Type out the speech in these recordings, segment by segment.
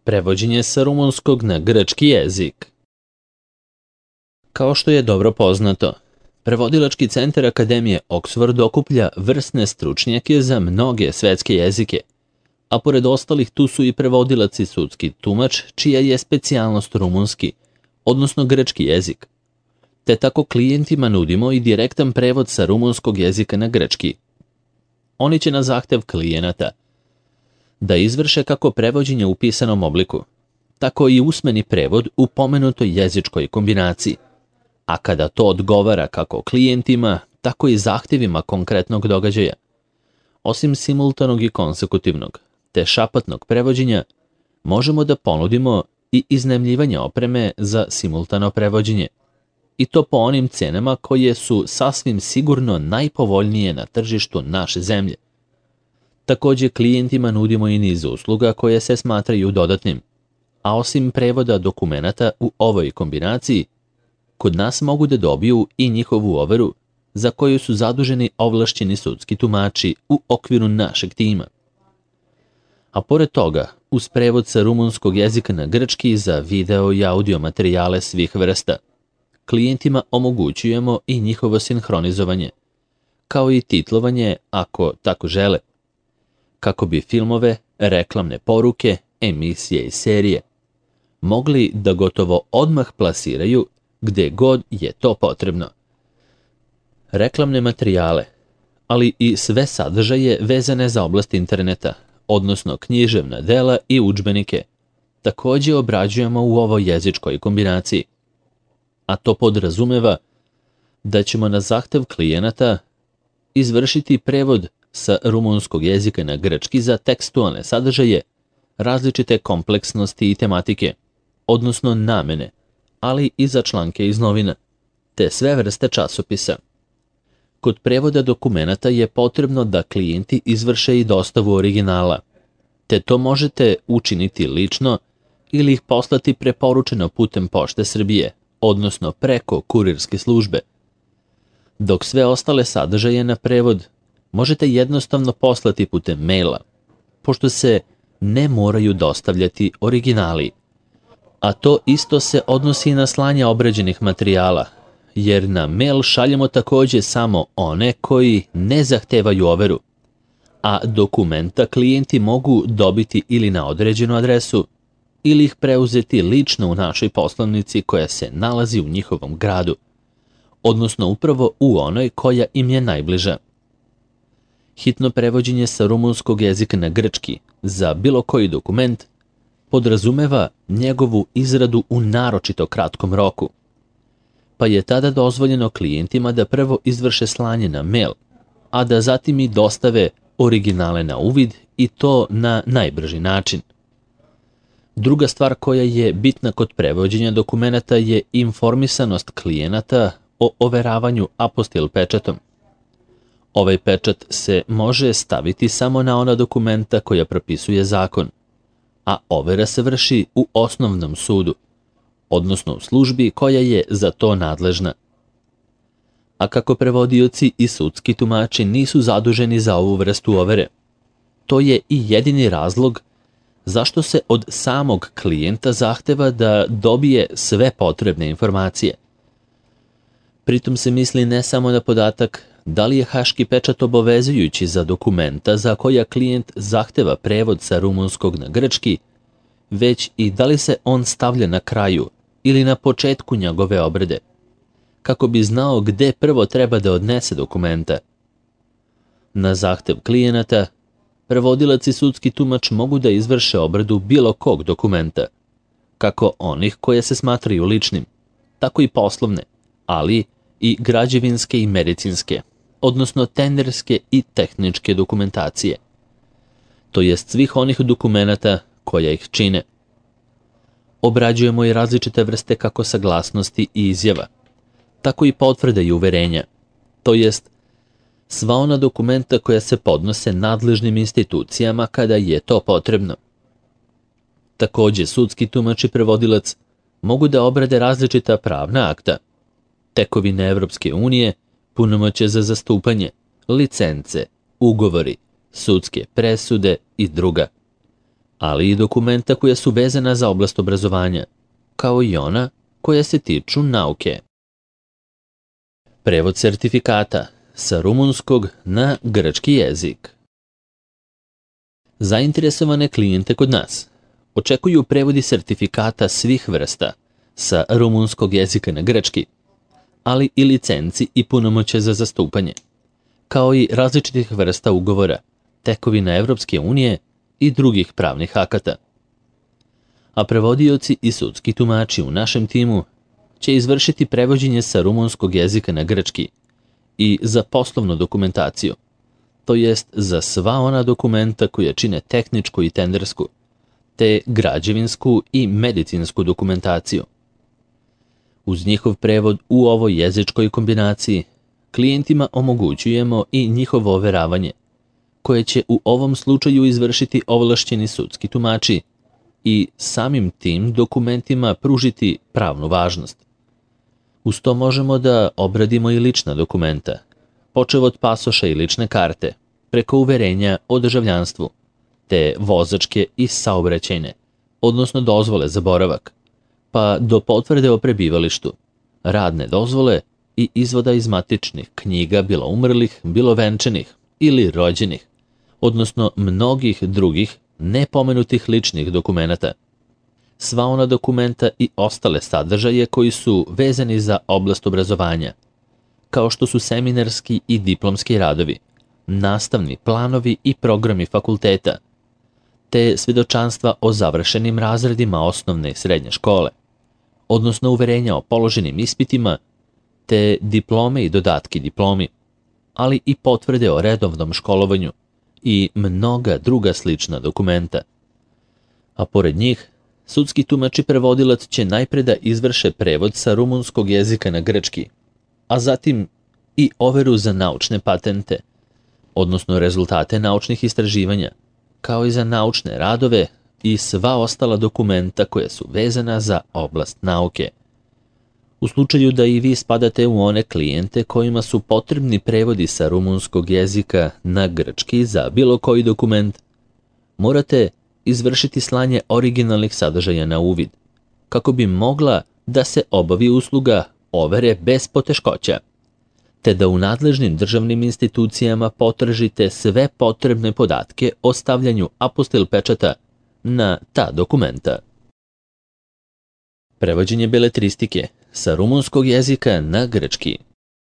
Prevođenje sa rumunskog na grčki jezik. Kao što je dobro poznato, Prevodilački centar Akademije Oxford okuplja vrsne stručnjake za mnoge svetske jezike, a pored ostalih tu su i prevodilac i sudski tumač, čija je specijalnost rumunski, odnosno grčki jezik. Te tako klijentima nudimo i direktan prevod sa rumunskog jezika na grčki. Oni će na zahtev klijenata da izvrše kako prevođenje u pisanom obliku, tako i usmeni prevod u pomenutoj jezičkoj kombinaciji, a kada to odgovara kako klijentima, tako i zahtjevima konkretnog događaja. Osim simultanog i konsekutivnog, te šapatnog prevođenja, možemo da ponudimo i iznajmljivanje opreme za simultano prevođenje, i to po onim cenama koje su sasvim sigurno najpovoljnije na tržištu naše zemlje. Također klijentima nudimo i niz usluga koje se smatraju dodatnim, a osim prevoda dokumenata u ovoj kombinaciji, kod nas mogu da dobiju i njihovu overu za koju su zaduženi ovlašćeni sudski tumači u okviru našeg tima. A pored toga, uz prevod sa rumunskog jezika na grčki za video i audio materijale svih vrsta, klijentima omogućujemo i njihovo sinhronizovanje, kao i titlovanje ako tako žele, kako bi filmove, reklamne poruke, emisije i serije mogli da gotovo odmah plasiraju gde god je to potrebno. Reklamne materijale, ali i sve sadržaje vezane za oblast interneta, odnosno književna dela i udžbenike, također obrađujemo u ovoj jezičkoj kombinaciji. A to podrazumeva da ćemo na zahtev klijenata izvršiti prevod sa rumunskog jezika na grčki za tekstualne sadržaje, različite kompleksnosti i tematike, odnosno namene, ali i za članke iz novina, te sve vrste časopisa. Kod prevoda dokumenata je potrebno da klijenti izvrše i dostavu originala, te to možete učiniti lično ili ih poslati preporučeno putem Pošte Srbije, odnosno preko kurirske službe. Dok sve ostale sadržaje na prevod možete jednostavno poslati putem maila, pošto se ne moraju dostavljati originali. A to isto se odnosi na slanje obrađenih materijala, jer na mail šaljemo također samo one koji ne zahtevaju overu, a dokumenta klijenti mogu dobiti ili na određenu adresu, ili ih preuzeti lično u našoj poslovnici koja se nalazi u njihovom gradu, odnosno upravo u onoj koja im je najbliža. Hitno prevođenje sa rumunskog jezika na grčki za bilo koji dokument podrazumeva njegovu izradu u naročito kratkom roku, pa je tada dozvoljeno klijentima da prvo izvrše slanje na mail, a da zatim i dostave originale na uvid i to na najbrži način. Druga stvar koja je bitna kod prevođenja dokumenata je informisanost klijenata o overavanju apostil pečatom. Ovaj pečat se može staviti samo na ona dokumenta koja propisuje zakon, a overa se vrši u osnovnom sudu, odnosno u službi koja je za to nadležna. A kako prevodioci i sudski tumači nisu zaduženi za ovu vrstu overe, to je i jedini razlog zašto se od samog klijenta zahteva da dobije sve potrebne informacije. Pritom se misli ne samo na podatak da li je haški pečat obavezujući za dokumenta za koja klijent zahteva prevod sa rumunskog na grčki, već i da li se on stavlja na kraju ili na početku njegove obrade, kako bi znao gde prvo treba da odnese dokumenta. Na zahtev klijenata, prevodilac i sudski tumač mogu da izvrše obradu bilo kog dokumenta, kako onih koje se smatraju ličnim, tako i poslovne, ali i građevinske i medicinske, odnosno tenderske i tehničke dokumentacije, to jest svih onih dokumenata koja ih čine. Obrađujemo i različite vrste kako saglasnosti i izjava, tako i potvrde i uverenja, to jest sva ona dokumenta koja se podnose nadležnim institucijama kada je to potrebno. Također sudski tumač i prevodilac mogu da obrade različita pravna akta, tekovine Evropske unije, punomoćje za zastupanje, licence, ugovori, sudske presude i druga. ali i dokumenta koja su vezana za oblast obrazovanja, kao i ona koja se tiču nauke. Prevod sertifikata sa rumunskog na grčki jezik. Zainteresovane klijente kod nas očekuju prevodi sertifikata svih vrsta sa rumunskog jezika na grčki, ali i licenci i punomoćje za zastupanje, kao i različitih vrsta ugovora, tekovina Evropske unije i drugih pravnih akata. A prevodioci i sudski tumači u našem timu će izvršiti prevođenje sa rumunskog jezika na grčki i za poslovnu dokumentaciju, to jest za sva ona dokumenta koja čine tehničku i tendersku, te građevinsku i medicinsku dokumentaciju. Uz njihov prevod u ovoj jezičkoj kombinaciji, klijentima omogućujemo i njihovo overavanje, koje će u ovom slučaju izvršiti ovlašćeni sudski tumači i samim tim dokumentima pružiti pravnu važnost. Uz to možemo da obradimo i lična dokumenta, počev od pasoša i lične karte, preko uverenja o državljanstvu, te vozačke i saobraćajne, odnosno dozvole za boravak, pa do potvrde o prebivalištu, radne dozvole i izvoda iz matičnih knjiga bilo umrlih, bilo venčanih ili rođenih, odnosno mnogih drugih nepomenutih ličnih dokumenata. Sva ona dokumenta i ostale sadržaje koji su vezani za oblast obrazovanja, kao što su seminarski i diplomski radovi, nastavni planovi i programi fakulteta, te svedočanstva o završenim razredima osnovne i srednje škole, odnosno uverenja o položenim ispitima, te diplome i dodatki diplomi, ali i potvrde o redovnom školovanju i mnoga druga slična dokumenta. A pored njih, sudski tumač i prevodilac će najpre da izvrše prevod sa rumunskog jezika na grčki, a zatim i overu za naučne patente, odnosno rezultate naučnih istraživanja, kao i za naučne radove i sva ostala dokumenta koja su vezana za oblast nauke. U slučaju da i vi spadate u one klijente kojima su potrebni prevodi sa rumunskog jezika na grčki za bilo koji dokument, morate izvršiti slanje originalnih sadržaja na uvid, kako bi mogla da se obavi usluga overe bez poteškoća, te da u nadležnim državnim institucijama potražite sve potrebne podatke o stavljanju apostil pečata na ta dokumenta. Prevođenje beletristike sa rumunskog jezika na grčki.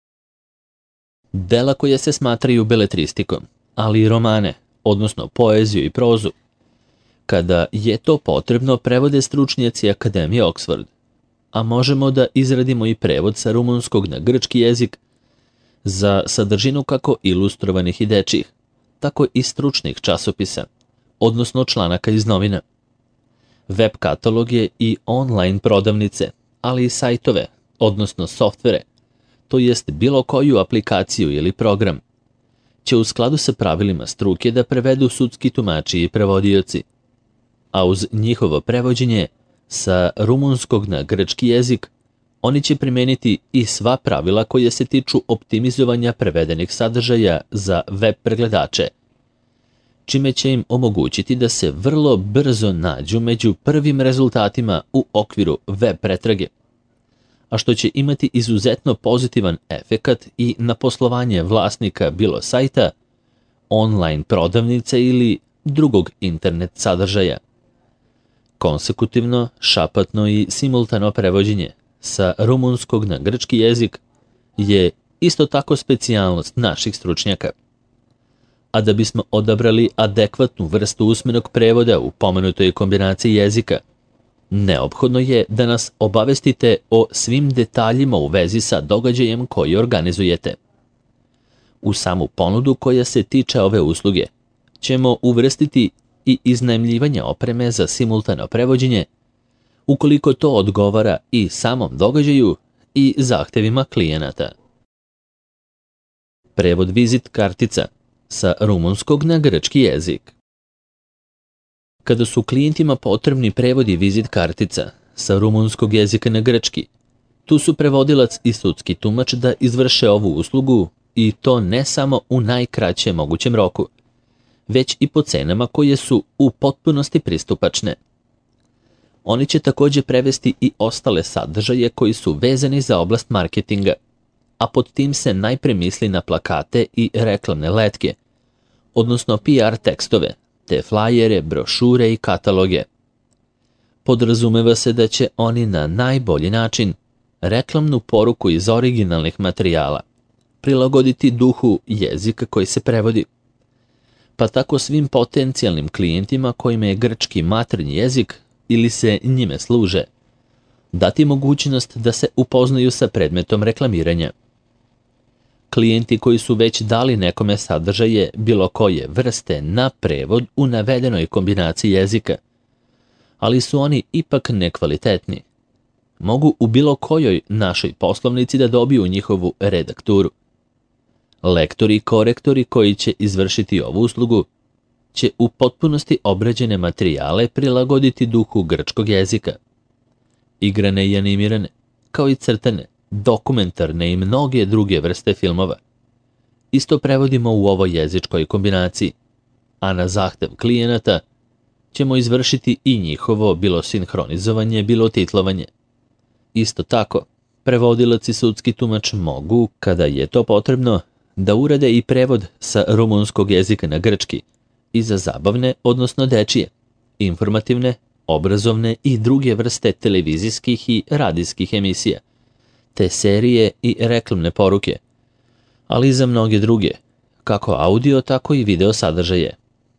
Dela koja se smatraju beletristikom, ali i romane, odnosno poeziju i prozu, kada je to potrebno, prevode stručnjaci Akademije Oxford, a možemo da izradimo i prevod sa rumunskog na grčki jezik za sadržinu kako ilustrovanih i dečjih, tako i stručnih časopisa, odnosno članaka iz novina, web kataloge i online prodavnice, ali i sajtove, odnosno softvere, to jest bilo koju aplikaciju ili program, će u skladu sa pravilima struke da prevedu sudski tumači i prevodioci, a uz njihovo prevođenje sa rumunskog na grčki jezik oni će primeniti i sva pravila koja se tiču optimizovanja prevedenih sadržaja za web pregledače, čime će im omogućiti da se vrlo brzo nađu među prvim rezultatima u okviru web pretrage, a što će imati izuzetno pozitivan efekat i na poslovanje vlasnika bilo sajta, online prodavnice ili drugog internet sadržaja. Konsekutivno, šapatno i simultano prevođenje sa rumunskog na grčki jezik je isto tako specijalnost naših stručnjaka. A da bismo odabrali adekvatnu vrstu usmenog prevoda u pomenutoj kombinaciji jezika, neophodno je da nas obavestite o svim detaljima u vezi sa događajem koji organizujete. U samu ponudu koja se tiče ove usluge ćemo uvrstiti i iznajmljivanje opreme za simultano prevođenje, ukoliko to odgovara i samom događaju i zahtevima klijenata. Prevod vizit kartica sa rumunskog na grčki jezik. Kada su klijentima potrebni prevodi vizit kartica sa rumunskog jezika na grčki, tu su prevodilac i sudski tumač da izvrše ovu uslugu i to ne samo u najkraćem mogućem roku, već i po cenama koje su u potpunosti pristupačne. Oni će također prevesti i ostale sadržaje koji su vezani za oblast marketinga, a pod tim se najpre misli na plakate i reklamne letke, odnosno PR tekstove, te flajere, brošure i kataloge. Podrazumeva se da će oni na najbolji način reklamnu poruku iz originalnih materijala prilagoditi duhu jezika koji se prevodi, pa tako svim potencijalnim klijentima kojima je grčki maternji jezik ili se njime služe, dati mogućnost da se upoznaju sa predmetom reklamiranja. Klijenti koji su već dali nekome sadržaje bilo koje vrste na prevod u navedenoj kombinaciji jezika, ali su oni ipak nekvalitetni, mogu u bilo kojoj našoj poslovnici da dobiju njihovu redakturu. Lektori i korektori koji će izvršiti ovu uslugu će u potpunosti obrađene materijale prilagoditi duhu grčkog jezika. Igrane i animirane, kao i crtane, dokumentarne i mnoge druge vrste filmova isto prevodimo u ovoj jezičkoj kombinaciji, a na zahtev klijenata ćemo izvršiti i njihovo bilo sinhronizovanje, bilo titlovanje. Isto tako, prevodilac i sudski tumač mogu, kada je to potrebno, da urade i prevod sa rumunskog jezika na grčki i za zabavne, odnosno dečije, informativne, obrazovne i druge vrste televizijskih i radijskih emisija, te serije i reklamne poruke, ali i za mnoge druge, kako audio, tako i video sadržaje.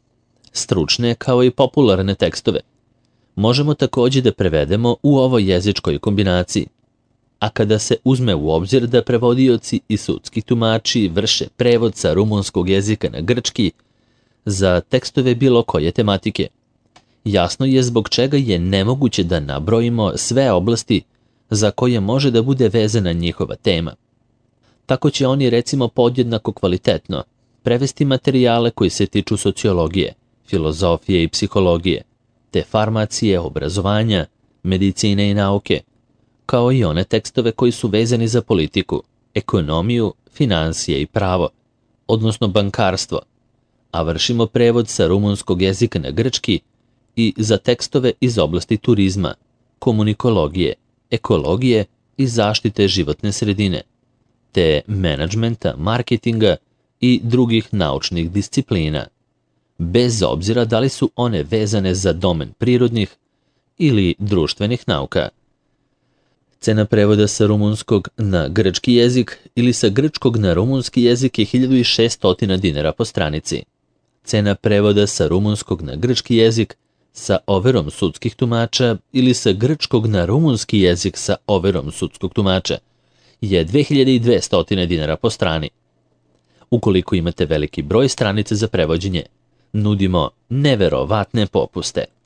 Stručne kao i popularne tekstove možemo također da prevedemo u ovoj jezičkoj kombinaciji, a kada se uzme u obzir da prevodioci i sudski tumači vrše prevod sa rumunskog jezika na grčki za tekstove bilo koje tematike, jasno je zbog čega je nemoguće da nabrojimo sve oblasti za koje može da bude vezana njihova tema. Tako će oni recimo podjednako kvalitetno prevesti materijale koji se tiču sociologije, filozofije i psihologije, te farmacije, obrazovanja, medicine i nauke, kao i one tekstove koji su vezani za politiku, ekonomiju, financije i pravo, odnosno bankarstvo, a vršimo prevod sa rumunskog jezika na grčki i za tekstove iz oblasti turizma, komunikologije, ekologije i zaštite životne sredine, te menadžmenta, marketinga i drugih naučnih disciplina, bez obzira da li su one vezane za domen prirodnih ili društvenih nauka. Cena prevoda sa rumunskog na grčki jezik ili sa grčkog na rumunski jezik je 1600 dinara po stranici. Cena prevoda sa rumunskog na grčki jezik sa overom sudskih tumača ili sa grčkog na rumunski jezik sa overom sudskog tumača je 2200 dinara po strani. Ukoliko imate veliki broj stranica za prevođenje, nudimo neverovatne popuste.